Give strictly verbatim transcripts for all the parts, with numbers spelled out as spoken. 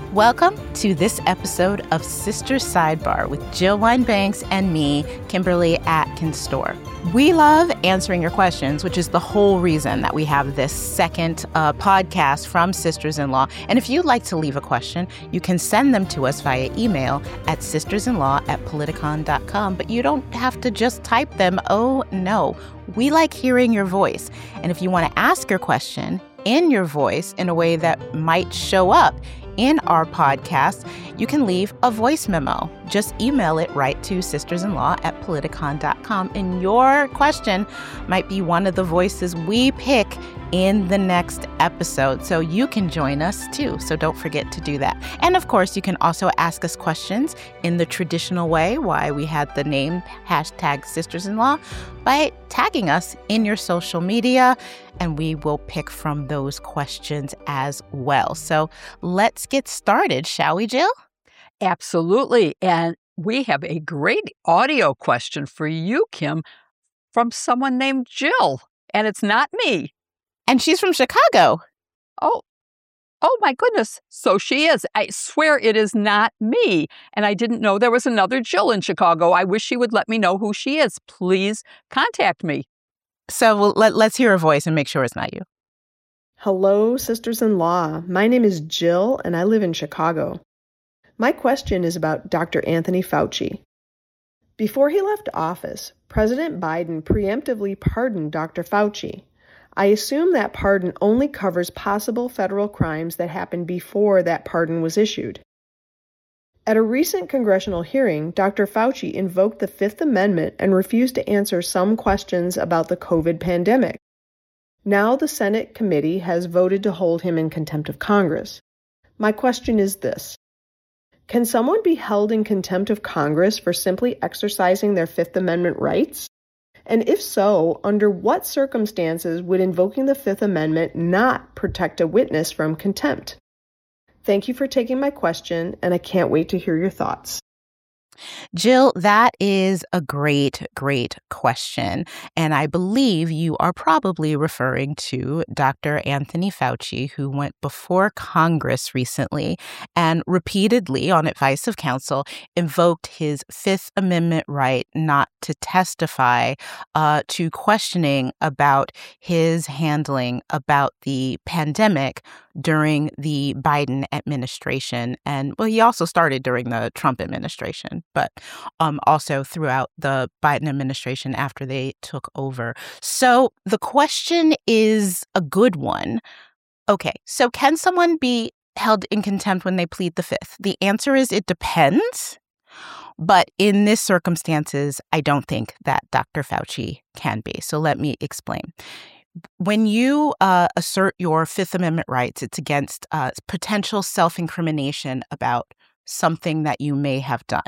Welcome to this episode of Sisters Sidebar with Jill Wine-Banks and me, Kimberly Atkins Storr. We love answering your questions, which is the whole reason that we have this second uh, podcast from Sisters-in-Law. And if you'd like to leave a question, you can send them to us via email at sistersinlaw at politicon dot com. But you don't have to just type them. Oh, no. We like hearing your voice. And if you want to ask your question in your voice in a way that might show up in our podcast, you can leave a voice memo. Just email it right to sistersinlaw at politicon dot com. And your question might be one of the voices we pick in the next episode. So you can join us too. So don't forget to do that. And of course, you can also ask us questions in the traditional way, why we had the name hashtag sistersinlaw, by tagging us in your social media, and we will pick from those questions as well. So let's get started, shall we, Jill? Absolutely. And we have a great audio question for you, Kim, from someone named Jill. And it's not me. And she's from Chicago. Oh, oh my goodness. So she is. I swear it is not me. And I didn't know there was another Jill in Chicago. I wish she would let me know who she is. Please contact me. So we'll, let, let's hear her voice and make sure it's not you. Hello, sisters-in-law. My name is Jill, and I live in Chicago. My question is about Doctor Anthony Fauci. Before he left office, President Biden preemptively pardoned Doctor Fauci. I assume that pardon only covers possible federal crimes that happened before that pardon was issued. At a recent congressional hearing, Doctor Fauci invoked the Fifth Amendment and refused to answer some questions about the COVID pandemic. Now the Senate committee has voted to hold him in contempt of Congress. My question is this: can someone be held in contempt of Congress for simply exercising their Fifth Amendment rights? And if so, under what circumstances would invoking the Fifth Amendment not protect a witness from contempt? Thank you for taking my question, and I can't wait to hear your thoughts. Jill, that is a great, great question. And I believe you are probably referring to Doctor Anthony Fauci, who went before Congress recently and repeatedly, on advice of counsel, invoked his Fifth Amendment right not to testify uh, to questioning about his handling about the pandemic during the Biden administration. And well, he also started during the Trump administration, but um, also throughout the Biden administration after they took over. So the question is a good one. Okay, so can someone be held in contempt when they plead the Fifth? The answer is it depends. But in this circumstances, I don't think that Doctor Fauci can be. So let me explain. When you uh, assert your Fifth Amendment rights, it's against uh, potential self-incrimination about something that you may have done.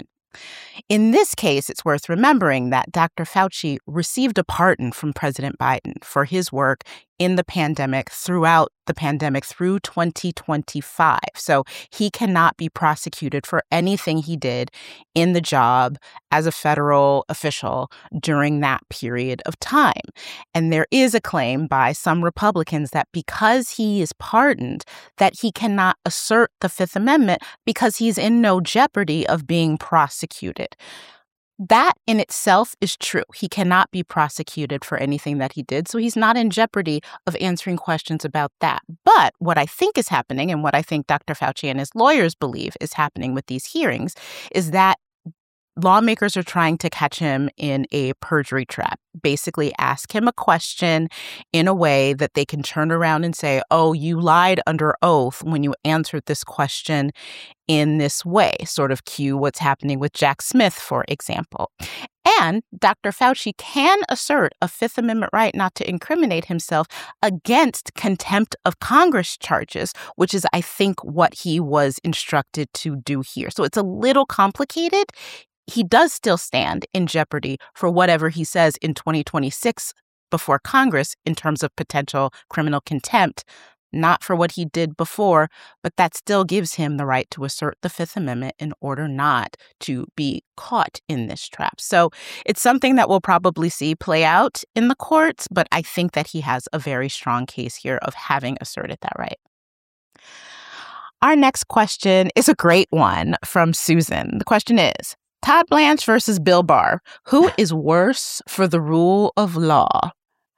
In this case, it's worth remembering that Doctor Fauci received a pardon from President Biden for his work in the pandemic throughout the pandemic through twenty twenty-five. So he cannot be prosecuted for anything he did in the job as a federal official during that period of time. And there is a claim by some Republicans that because he is pardoned, that he cannot assert the Fifth Amendment because he's in no jeopardy of being prosecuted. That in itself is true. He cannot be prosecuted for anything that he did, so he's not in jeopardy of answering questions about that. But what I think is happening, and what I think Doctor Fauci and his lawyers believe is happening with these hearings, is that lawmakers are trying to catch him in a perjury trap. Basically ask him a question in a way that they can turn around and say, oh, you lied under oath when you answered this question in this way, sort of cue what's happening with Jack Smith, for example. And Doctor Fauci can assert a Fifth Amendment right not to incriminate himself against contempt of Congress charges, which is, I think, what he was instructed to do here. So it's a little complicated. He does still stand in jeopardy for whatever he says in twenty twenty-six before Congress in terms of potential criminal contempt, not for what he did before, but that still gives him the right to assert the Fifth Amendment in order not to be caught in this trap. So it's something that we'll probably see play out in the courts, but I think that he has a very strong case here of having asserted that right. Our next question is a great one from Susan. The question is, Todd Blanche versus Bill Barr. Who is worse for the rule of law?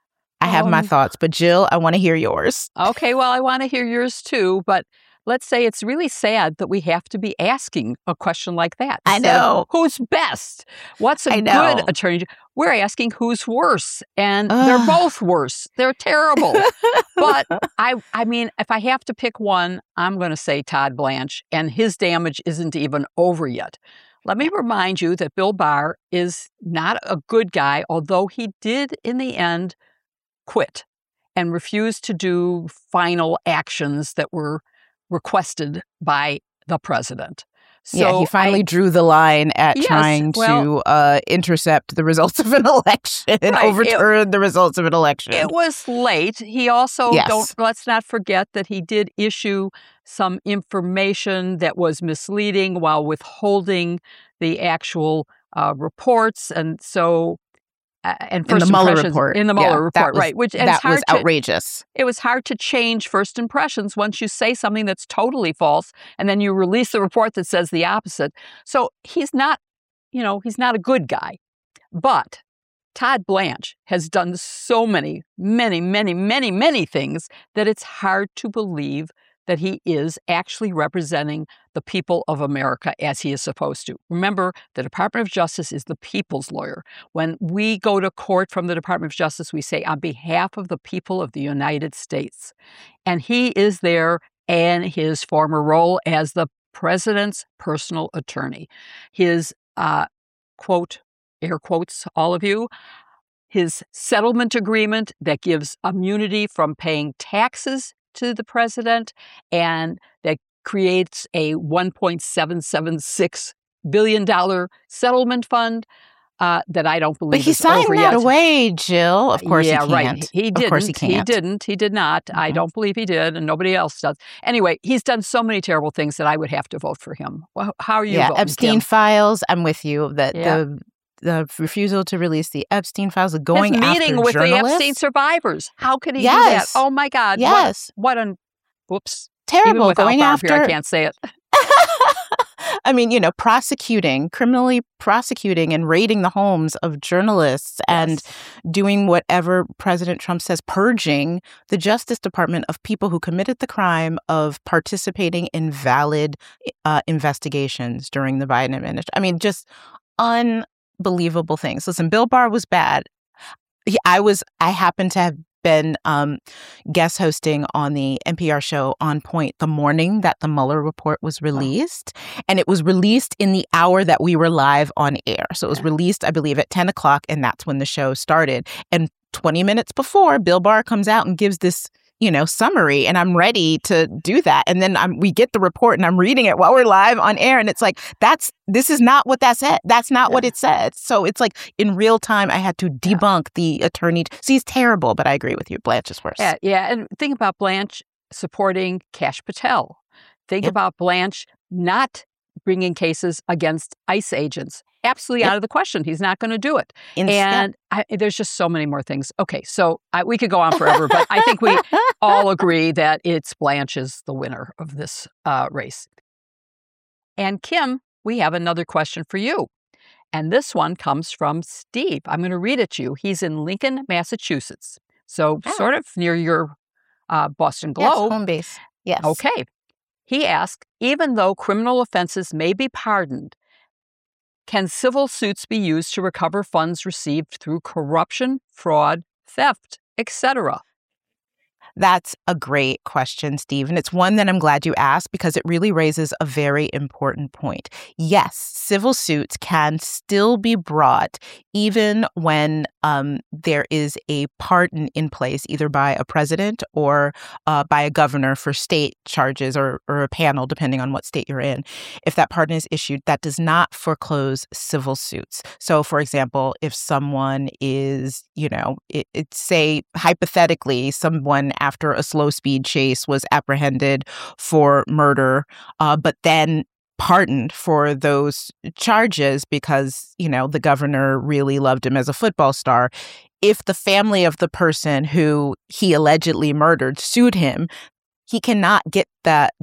I have um, my thoughts, but Jill, I want to hear yours. Okay, well, I want to hear yours too, but let's say it's really sad that we have to be asking a question like that. I know. Who's best? What's a good attorney? We're asking who's worse, and Ugh. they're both worse. They're terrible. But I I mean, if I have to pick one, I'm going to say Todd Blanche, and his damage isn't even over yet. Let me remind you that Bill Barr is not a good guy, although he did in the end quit and refused to do final actions that were requested by the president. So yeah, he finally I, drew the line at yes, trying well, to uh, intercept the results of an election and right, overturn it, the results of an election. It was late. He also, yes. don't let's not forget that he did issue some information that was misleading while withholding the actual uh, reports. And so Uh, and first in the Mueller impressions report. in the Mueller yeah, report, was, right? Which that hard was to, outrageous. It was hard to change first impressions once you say something that's totally false, and then you release the report that says the opposite. So he's not, you know, he's not a good guy. But Todd Blanche has done so many, many, many, many, many things that it's hard to believe that he is actually representing the people of America as he is supposed to. Remember, the Department of Justice is the people's lawyer. When we go to court from the Department of Justice, we say, on behalf of the people of the United States. And he is there in his former role as the president's personal attorney. His, uh, quote, air quotes, all of you, his settlement agreement that gives immunity from paying taxes to the president, and that creates a one point seven seven six billion dollars settlement fund uh, that I don't believe is over yet. But he signed that away, Jill. Of course yeah, he can't. Right. He didn't. Of course he can't. He didn't. He did not. Mm-hmm. I don't believe he did, and nobody else does. Anyway, he's done so many terrible things that I would have to vote for him. Well, how are you yeah, voting, Epstein Kim? files, I'm with you. That yeah. the the refusal to release the Epstein files, the going His meeting after with journalists. the Epstein survivors. How could he yes. do that? Oh, my God. Yes. What, what an... Whoops. Terrible. Even without going Barb after. Here, I can't say it. I mean, you know, prosecuting, criminally prosecuting and raiding the homes of journalists yes. and doing whatever President Trump says, purging the Justice Department of people who committed the crime of participating in valid uh, investigations during the Biden administration. I mean, just unbelievable things. Listen, Bill Barr was bad. He, I was, I happened to have been um, guest hosting on the N P R show On Point the morning that the Mueller report was released. Oh. And it was released in the hour that we were live on air. So it was released, I believe, at ten o'clock, and that's when the show started. And twenty minutes before, Bill Barr comes out and gives this, you know, summary, and I'm ready to do that. And then I'm, we get the report and I'm reading it while we're live on air. And it's like, that's, this is not what that said. That's not yeah. what it said. So it's like in real time, I had to debunk yeah. the attorney. See, he's terrible, but I agree with you. Blanche is worse. Yeah. Yeah. And think about Blanche supporting Kash Patel. Think yep. about Blanche not bringing cases against ICE agents. Absolutely yep. out of the question. He's not going to do it. Instead. And I, there's just so many more things. Okay, so I, we could go on forever, but I think we all agree that it's Blanche is the winner of this uh, race. And Kim, we have another question for you. And this one comes from Steve. I'm going to read it to you. He's in Lincoln, Massachusetts. So oh. sort of near your uh, Boston Globe. Yes, home base. Yes. Okay. He asked, even though criminal offenses may be pardoned, can civil suits be used to recover funds received through corruption, fraud, theft, et cetera? That's a great question, Steve. And it's one that I'm glad you asked because it really raises a very important point. Yes, civil suits can still be brought even when um, there is a pardon in place, either by a president or uh, by a governor for state charges or, or a panel, depending on what state you're in. If that pardon is issued, that does not foreclose civil suits. So, for example, if someone is, you know, it, it, say hypothetically, someone after a slow speed chase was apprehended for murder, uh, but then pardoned for those charges because, you know, the governor really loved him as a football star. If the family of the person who he allegedly murdered sued him, he cannot get that that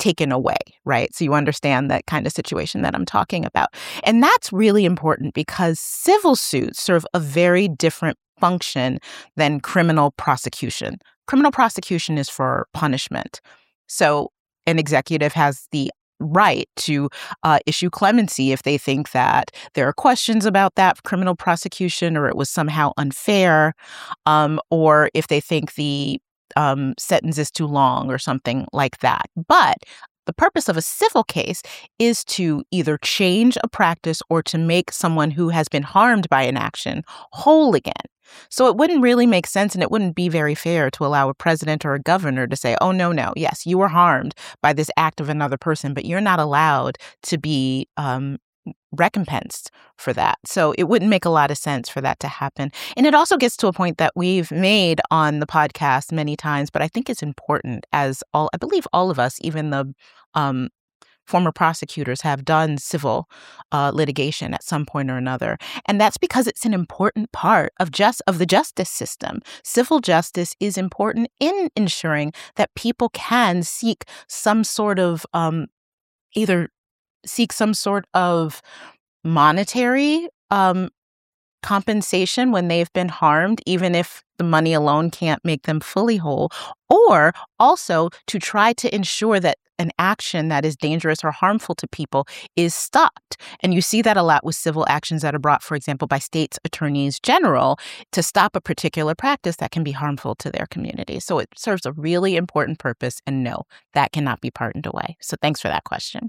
taken away, right? So you understand that kind of situation that I'm talking about. And that's really important because civil suits serve a very different function than criminal prosecution. Criminal prosecution is for punishment. So an executive has the right to uh, issue clemency if they think that there are questions about that criminal prosecution or it was somehow unfair, um, or if they think the um, sentence is too long or something like that. But the purpose of a civil case is to either change a practice or to make someone who has been harmed by an action whole again. So it wouldn't really make sense and it wouldn't be very fair to allow a president or a governor to say, oh, no, no, yes, you were harmed by this act of another person, but you're not allowed to be um, recompensed for that. So it wouldn't make a lot of sense for that to happen. And it also gets to a point that we've made on the podcast many times, but I think it's important as all, I believe all of us, even the um, former prosecutors have done civil uh, litigation at some point or another. And that's because it's an important part of just of the justice system. Civil justice is important in ensuring that people can seek some sort of um, either seek some sort of monetary um, compensation when they've been harmed, even if the money alone can't make them fully whole, or also to try to ensure that an action that is dangerous or harmful to people is stopped. And you see that a lot with civil actions that are brought, for example, by states' attorneys general to stop a particular practice that can be harmful to their community. So it serves a really important purpose, and no, that cannot be pardoned away. So thanks for that question.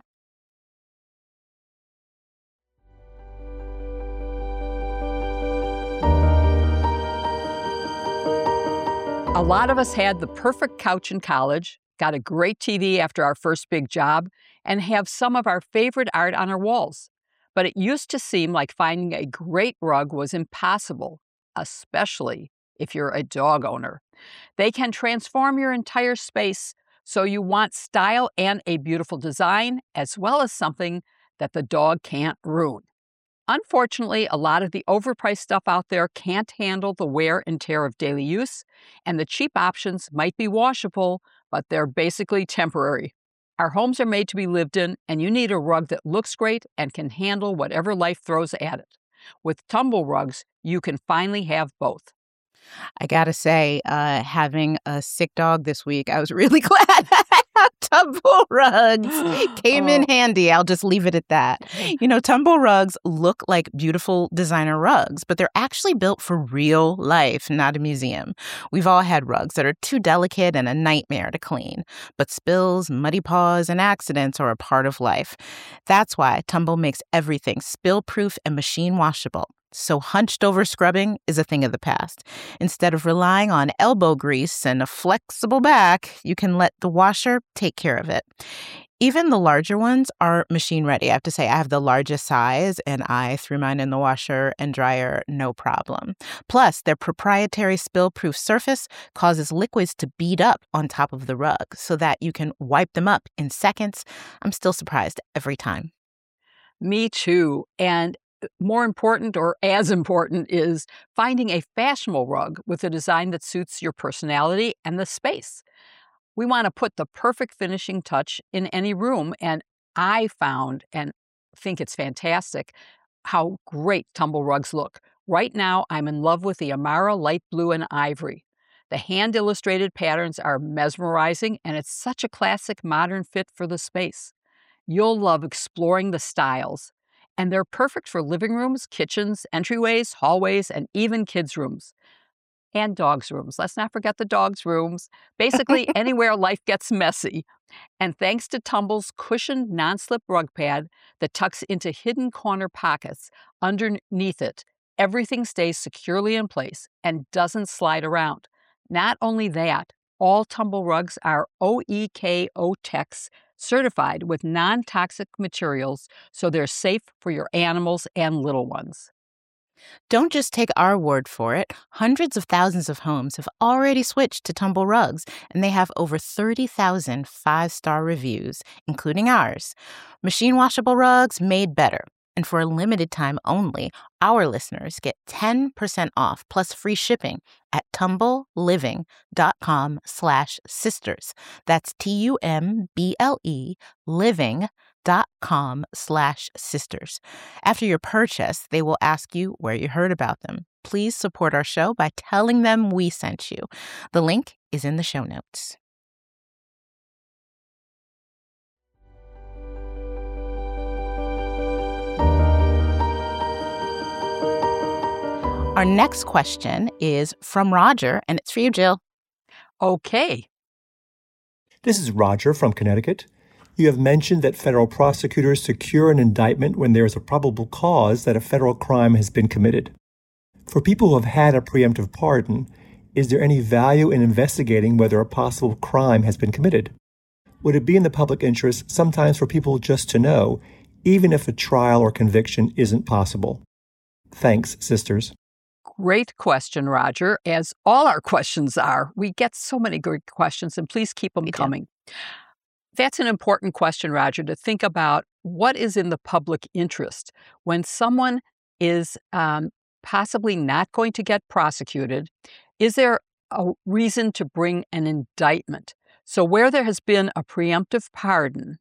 A lot of us had the perfect couch in college, got a great T V after our first big job, and have some of our favorite art on our walls. But it used to seem like finding a great rug was impossible, especially if you're a dog owner. They can transform your entire space, so you want style and a beautiful design, as well as something that the dog can't ruin. Unfortunately, a lot of the overpriced stuff out there can't handle the wear and tear of daily use, and the cheap options might be washable, but they're basically temporary. Our homes are made to be lived in, and you need a rug that looks great and can handle whatever life throws at it. With Tumble rugs, you can finally have both. I gotta say, uh, having a sick dog this week, I was really glad Tumble rugs came in handy. I'll just leave it at that. You know, Tumble rugs look like beautiful designer rugs, but they're actually built for real life, not a museum. We've all had rugs that are too delicate and a nightmare to clean, but spills, muddy paws, and accidents are a part of life. That's why Tumble makes everything spill-proof and machine washable. So hunched-over scrubbing is a thing of the past. Instead of relying on elbow grease and a flexible back, you can let the washer take care of it. Even the larger ones are machine-ready. I have to say, I have the largest size, and I threw mine in the washer and dryer, no problem. Plus, their proprietary spill-proof surface causes liquids to bead up on top of the rug so that you can wipe them up in seconds. I'm still surprised every time. Me too. And more important, or as important, is finding a fashionable rug with a design that suits your personality and the space. We want to put the perfect finishing touch in any room, and I found and think it's fantastic how great Tumble rugs look. Right now, I'm in love with the Amara light blue and ivory. The hand-illustrated patterns are mesmerizing, and it's such a classic modern fit for the space. You'll love exploring the styles. And they're perfect for living rooms, kitchens, entryways, hallways, and even kids' rooms. And dogs' rooms. Let's not forget the dogs' rooms. Basically, anywhere life gets messy. And thanks to Tumble's cushioned non-slip rug pad that tucks into hidden corner pockets underneath it, everything stays securely in place and doesn't slide around. Not only that, all Tumble rugs are O E K O-Tex certified with non-toxic materials, so they're safe for your animals and little ones. Don't just take our word for it. Hundreds of thousands of homes have already switched to Tumble rugs, and they have over thirty thousand five-star reviews, including ours. Machine washable rugs made better. And for a limited time only, our listeners get ten percent off plus free shipping at tumbleliving.com slash sisters. That's T-U-M-B-L-E living.com slash sisters. After your purchase, they will ask you where you heard about them. Please support our show by telling them we sent you. The link is in the show notes. Our next question is from Roger, and it's for you, Jill. Okay. This is Roger from Connecticut. You have mentioned that federal prosecutors secure an indictment when there is a probable cause that a federal crime has been committed. For people who have had a preemptive pardon, is there any value in investigating whether a possible crime has been committed? Would it be in the public interest sometimes for people just to know, even if a trial or conviction isn't possible? Thanks, sisters. Great question, Roger, as all our questions are. We get so many good questions, and please keep them coming. That's an important question, Roger, to think about what is in the public interest. When someone is um, possibly not going to get prosecuted, is there a reason to bring an indictment? So where there has been a preemptive pardon,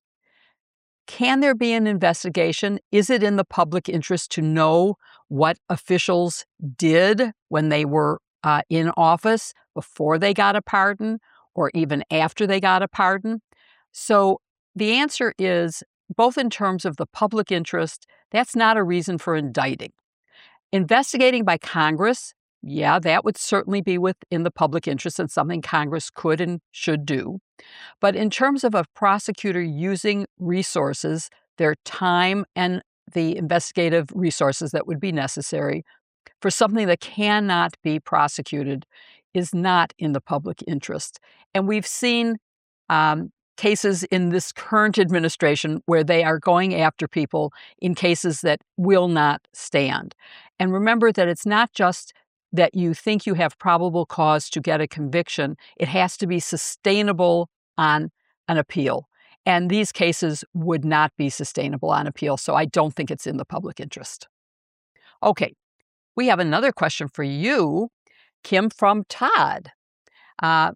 can there be an investigation? Is it in the public interest to know what officials did when they were uh, in office before they got a pardon or even after they got a pardon? So the answer is, both in terms of the public interest, that's not a reason for indicting. Investigating by Congress, yeah, that would certainly be within the public interest and something Congress could and should do. But in terms of a prosecutor using resources, their time and the investigative resources that would be necessary for something that cannot be prosecuted is not in the public interest. And we've seen um, cases in this current administration where they are going after people in cases that will not stand. And remember that it's not just that you think you have probable cause to get a conviction. It has to be sustainable on an appeal. And these cases would not be sustainable on appeal, so I don't think it's in the public interest. Okay, we have another question for you, Kim, from Todd. Uh,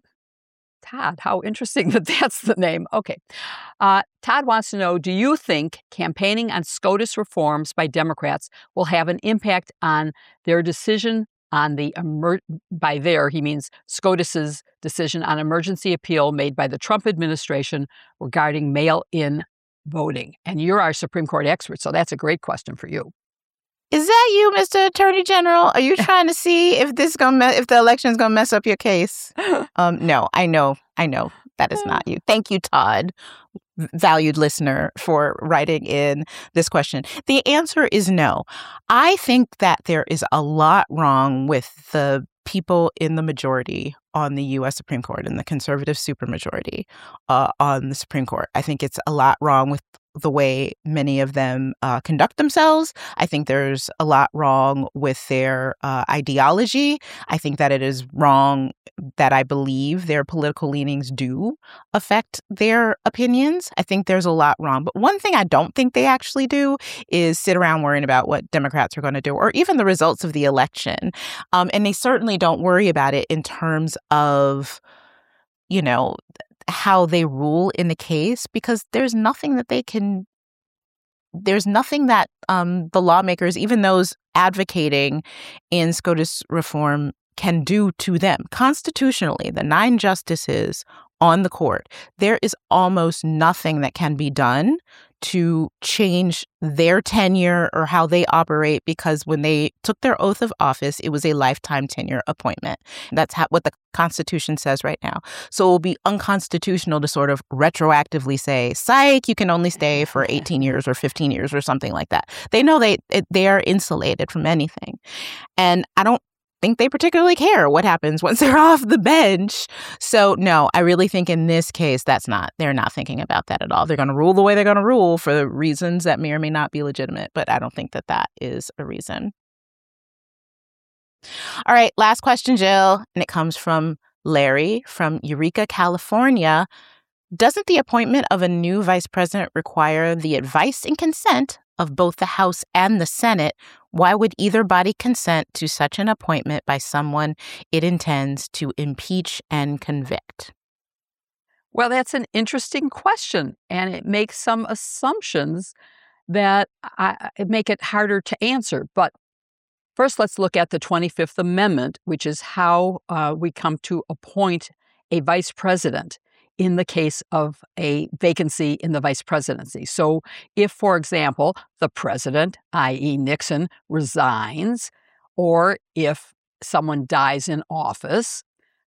Todd, how interesting that that's the name. Okay. Uh, Todd wants to know, do you think campaigning on SCOTUS reforms by Democrats will have an impact on their decision on the, emer- by there, he means SCOTUS's decision on emergency appeal made by the Trump administration regarding mail-in voting? And you're our Supreme Court expert, so that's a great question for you. Is that you, Mister Attorney General? Are you trying to see if this gonna me- if the election is going to mess up your case? Um, no, I know, I know that is not you. Thank you, Todd, valued listener, for writing in this question. The answer is no. I think that there is a lot wrong with the people in the majority on the U S Supreme Court and the conservative supermajority uh, on the Supreme Court. I think it's a lot wrong with the way many of them uh, conduct themselves. I think there's a lot wrong with their uh, ideology. I think that it is wrong that I believe their political leanings do affect their opinions. I think there's a lot wrong. But one thing I don't think they actually do is sit around worrying about what Democrats are going to do or even the results of the election. Um, and they certainly don't worry about it in terms of, you know, how they rule in the case, because there's nothing that they can, there's nothing that um, the lawmakers, even those advocating in SCOTUS reform, can do to them. Constitutionally, the nine justices on the court, there is almost nothing that can be done to change their tenure or how they operate, because when they took their oath of office, it was a lifetime tenure appointment. That's how, what the Constitution says right now. So it will be unconstitutional to sort of retroactively say, psych, you can only stay for eighteen years or fifteen years or something like that. They know they they are insulated from anything. And I don't think they particularly care what happens once they're off the bench. So no, I really think in this case, that's not, they're not thinking about that at all. They're going to rule the way they're going to rule for the reasons that may or may not be legitimate, but I don't think that that is a reason. All right, last question, Jill, and it comes from Larry from Eureka, California. Doesn't the appointment of a new vice president require the advice and consent of both the House and the Senate, why would either body consent to such an appointment by someone it intends to impeach and convict? Well, that's an interesting question, and it makes some assumptions that I, make it harder to answer. But first, let's look at the twenty-fifth Amendment, which is how uh, we come to appoint a vice president in the case of a vacancy in the vice presidency. So if, for example, the president, that is. Nixon, resigns, or if someone dies in office,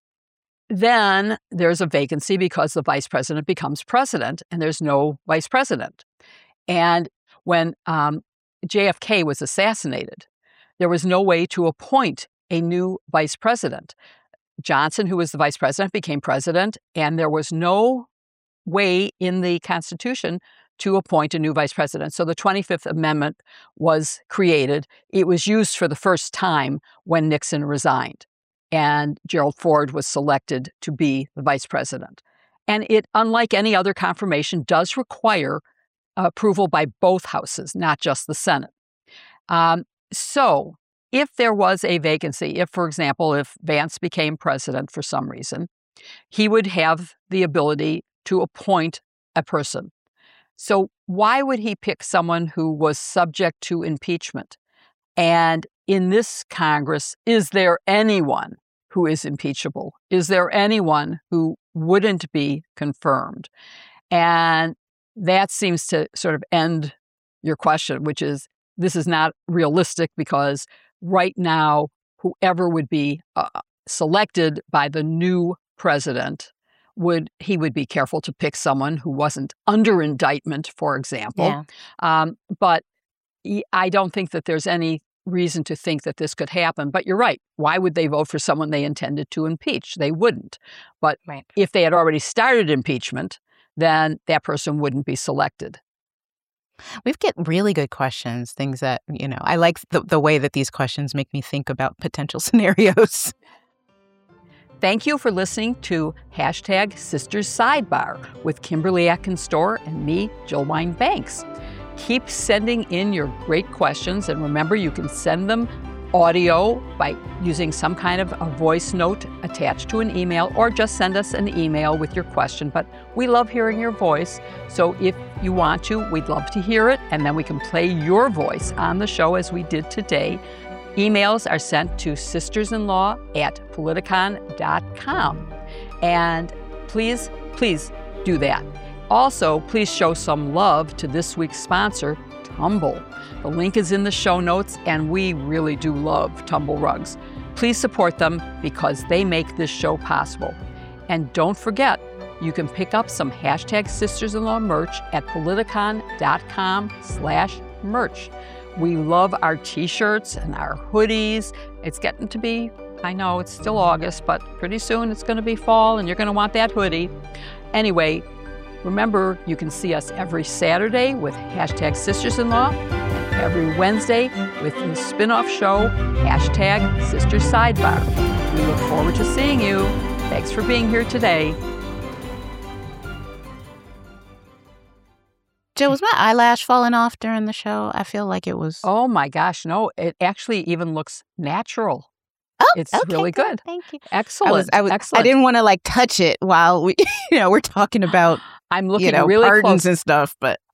then there's a vacancy because the vice president becomes president and there's no vice president. And when um, J F K was assassinated, there was no way to appoint a new vice president. Johnson, who was the vice president, became president, and there was no way in the Constitution to appoint a new vice president. So the twenty-fifth Amendment was created. It was used for the first time when Nixon resigned, and Gerald Ford was selected to be the vice president. And it, unlike any other confirmation, does require approval by both houses, not just the Senate. Um, so if there was a vacancy, if, for example, if Vance became president for some reason, he would have the ability to appoint a person. So why would he pick someone who was subject to impeachment? And in this Congress, is there anyone who is impeachable? Is there anyone who wouldn't be confirmed? And that seems to sort of end your question, which is, this is not realistic because right now, whoever would be uh, selected by the new president, would he would be careful to pick someone who wasn't under indictment, for example. Yeah. Um, but I don't think that there's any reason to think that this could happen. But you're right. Why would they vote for someone they intended to impeach? They wouldn't. But Right. if they had already started impeachment, then that person wouldn't be selected. We get really good questions, things that, you know, I like the, the way that these questions make me think about potential scenarios. Thank you for listening to hashtag Sisters Sidebar with Kimberly Atkins Storr and me, Jill Wine-Banks. Keep sending in your great questions, and remember, you can send them audio by using some kind of a voice note attached to an email, or just send us an email with your question. But we love hearing your voice, so if you want to, we'd love to hear it, and then we can play your voice on the show as we did today. Emails are sent to sistersinlaw at politicon dot com. And please, please do that. Also, please show some love to this week's sponsor, Tumble. The link is in the show notes, and we really do love Tumble rugs. Please support them because they make this show possible. And don't forget, you can pick up some hashtag Sisters-in-Law merch at politicon dot com slash merch. We love our t-shirts and our hoodies. It's getting to be, I know it's still August, but pretty soon it's going to be fall and you're going to want that hoodie. Anyway, remember, you can see us every Saturday with hashtag Sisters-in-Law, and every Wednesday with the spin-off show, hashtag Sisters Sidebar. We look forward to seeing you. Thanks for being here today. Jill, was my eyelash falling off during the show? I feel like it was. Oh my gosh, no, it actually even looks natural. Oh, It's okay, really good. Thank you. Excellent. I was, I was, Excellent. I didn't want to like touch it while we, you know, we're talking about, I'm looking you know, really pardons close. and stuff, but